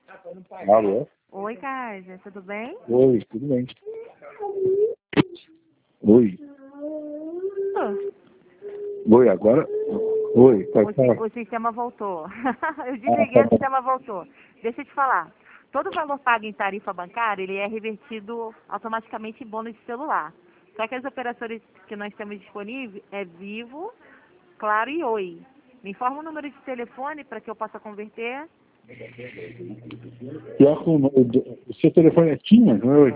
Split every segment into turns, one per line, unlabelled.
Alô?
Oi, Cásia, tudo bem?
Oi, tudo bem? Oi. Oi, agora? Oi, pode falar.
O sistema voltou. Eu
Ah,
desliguei,
tá
o
bom.
sistema voltou. Deixa eu te falar. Todo valor pago em tarifa bancária, ele é revertido automaticamente em bônus de celular. Só que as operações que nós temos disponíveis é Vivo, Claro e Oi. Me informa o número de telefone para que eu possa converter.
Pior que o seu telefone é Tinha, não é Oi?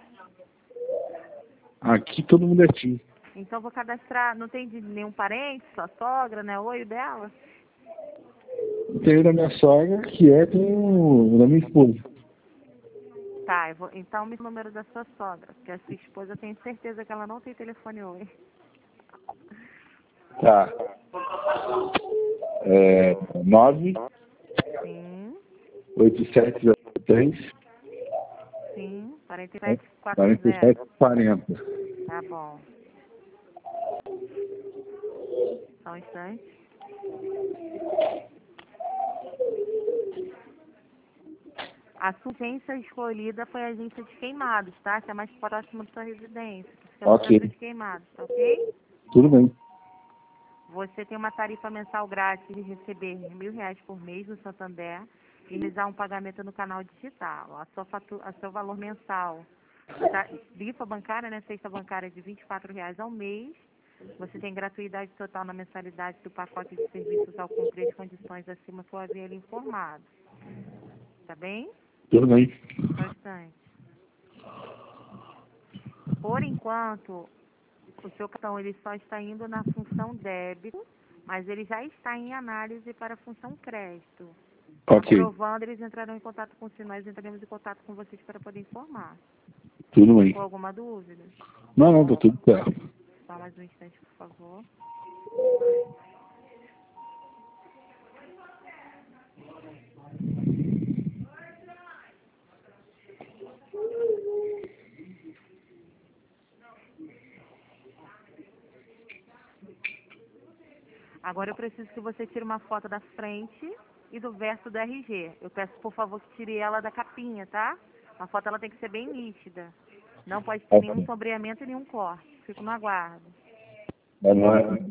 Aqui todo mundo é Tim.
Então vou cadastrar, não tem de nenhum parente, sua sogra, né? Oi dela?
Tem o da minha sogra, que é com o da minha esposa.
Tá, então me dá o número da sua sogra, porque a sua esposa eu tenho certeza que ela não tem telefone Oi.
Tá. É 9
Sim,
8703
sim, 4740.
4740.
Tá bom. Só um instante. A sua agência escolhida foi a agência de Queimados, tá? Que é mais próxima da sua residência, que fica no
Ok,
centro de Queimados, tá ok?
tudo bem.
Você tem uma tarifa mensal grátis de receber R$ 1.000 por mês no Santander e realizar um pagamento no canal digital. A seu valor mensal, tarifa bancária, né? Cesta bancária de R$ 24 ao mês. Você tem gratuidade total na mensalidade do pacote de serviços ao cumprir as condições acima que eu havia lhe informado. Tá bem?
Tudo bem.
Bastante. Por enquanto, o seu cartão ele só está indo na função débito, mas ele já está em análise para a função crédito.
Ok,
Aprovando, eles entrarão em contato com nós entraremos em contato com vocês para poder informar.
tudo bem.
Ficou alguma dúvida?
Não, não, tá tudo certo.
Só mais um instante, por favor. Agora eu preciso que você tire uma foto da frente e do verso do RG. Eu peço, por favor, que tire ela da capinha, tá? A foto ela tem que ser bem nítida. Não pode ter nenhum
Ok.
sombreamento e nenhum corte. Fico no aguardo.
Mas não é,